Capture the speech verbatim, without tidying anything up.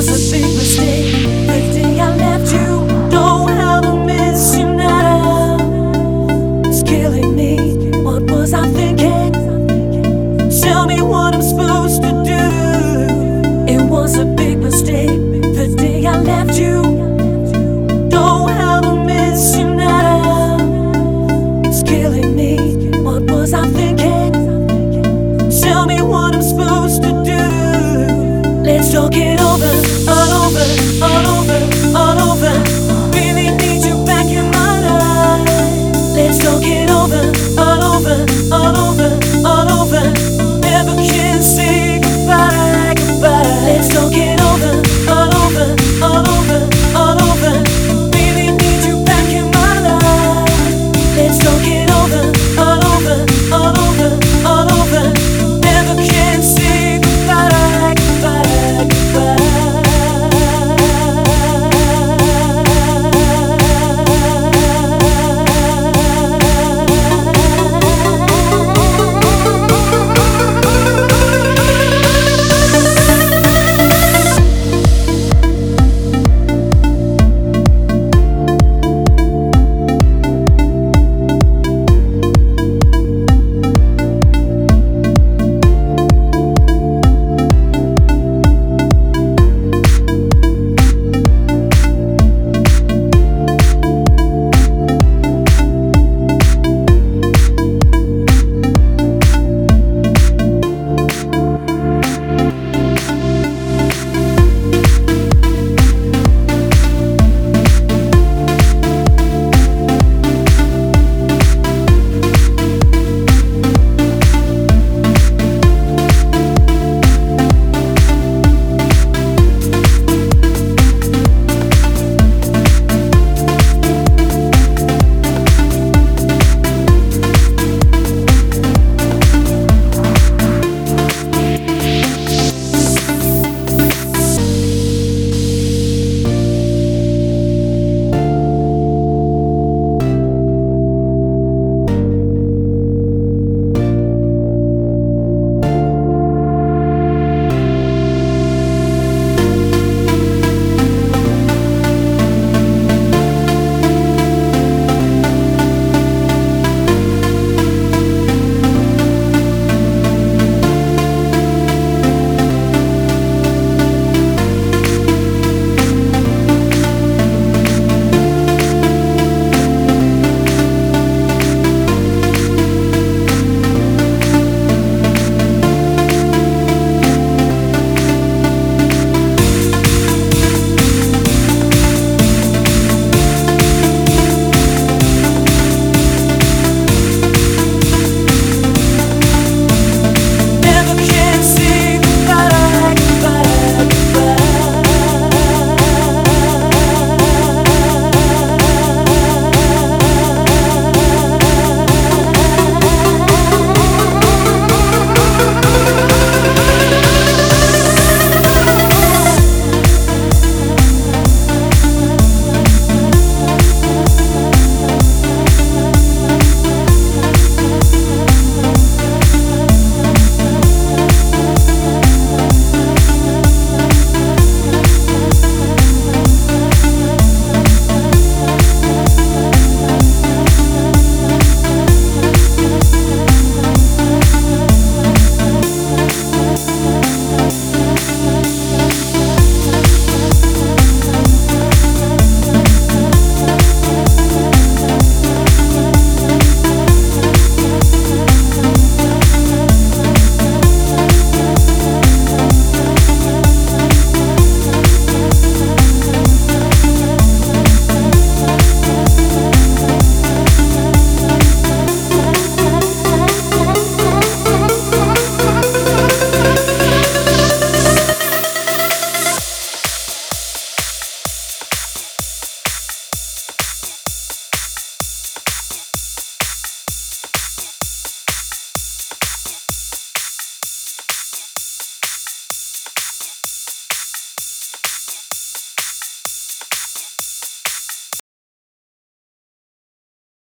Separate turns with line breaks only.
was a big mistake the day I left you. Don't ever miss you now. It's killing me. What was I thinking? Tell me what I'm supposed to do. It was a big mistake the day I left you. Don't ever miss you now. It's killing me. What was I thinking? Tell me what I'm supposed to do. Let's talk it over, all over, all over.